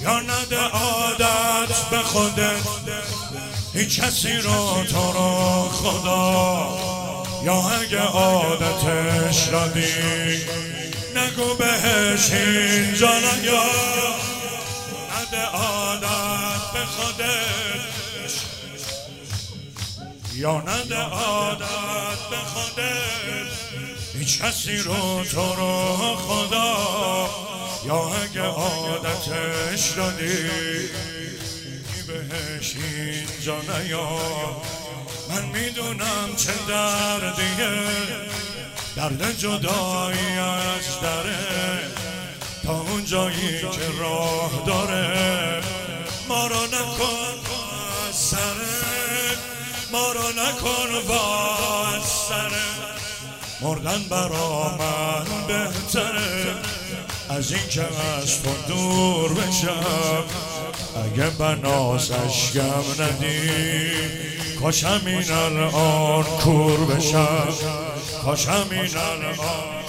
یا نده عادت به خودت هیچ کسی رو تو رو خدا، یا اگه عادتش دادی نگو بهش اینجا نیا. نده عادت به خودت یا نده عادت به خودت هیچ کسی رو تو رو خدا، یا اگه عادتش دادی بهش اینجا نیا. من میدونم چه دردیه، درد جداییش داره تا اون جایی که راه داره. ما رو نکن با سره، ما رو نکن با سره. مردن برا من بهتره از این که از تو دور بشم. اگه بناس اشکم ندی کاشم این الان کور بشم، کاشم این الان.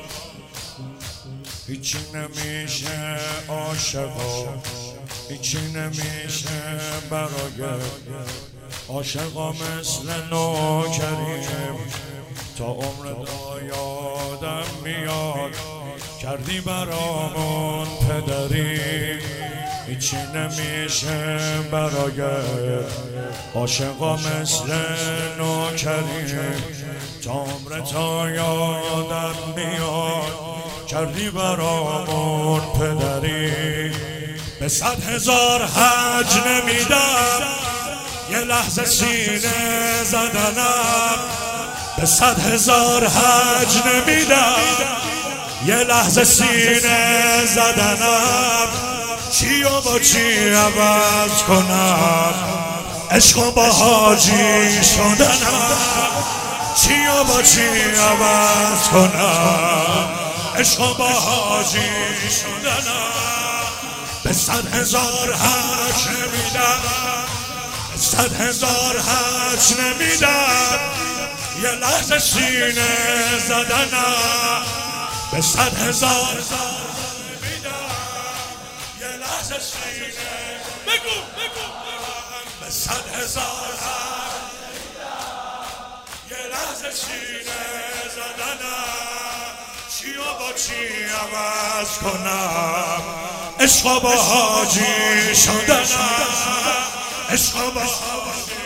هیچی نمیشه عاشقا، هیچی نمیشه برای عاشقا مثل نوکریم. تا عمر دا یادم میاد کردی برامون پدری. هیچی نمیشه برای عاشقا مثل نوکریم. تا عمر تا یادم میاد کردی برامون پدری. به 100,000 حج نمیدم یه لحظه سینه زدنم. به 100,000 حج نمیدم یه لحظه سینه زدنم. چی و با چی عوض کنم عشق و با حاجی شدنم. چی و با چی عوض کنم عشق و با حاجی شدنم. به 100,000 حج نمیدم، به 100,000 حج نمیدم یه لحظه سینه زدنم. به 100,000 یه لحظه سینه بگو به 100,000 یه لحظه سینه زدنم. چی و با چی عوض کنم عشق و با حاجی شدنم. عشق و با حاجی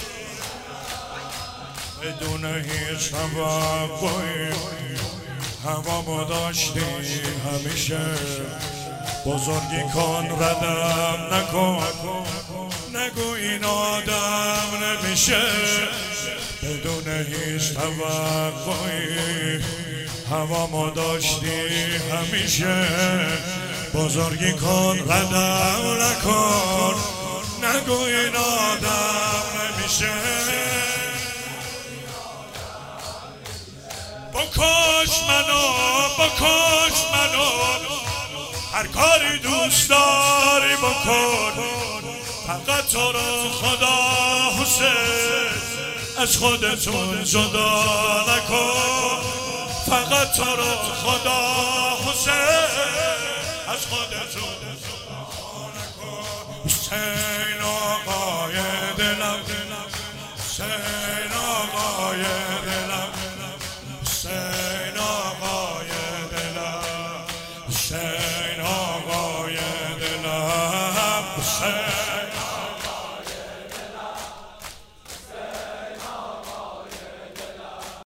بدون هیچ توقعی هوامو داشتی همیشه. بزرگی کن ردم نکن، نگو این آدم نمیشه. بدون هیچ توقعی هوامو داشتی همیشه. بزرگی کن ردم نکن، نگو این آدم نمیشه. بکش منو، بکش منو، هر کاری دوست داری بکن. فقط تو رو خدا حسین از خودتون جدا نکن. فقط تو رو خدا حسین از خودتون جدا نکن. حسین آقای دلم، حسین آقای دلم، حسین آقای دلم، حسین آقای دلم، حسین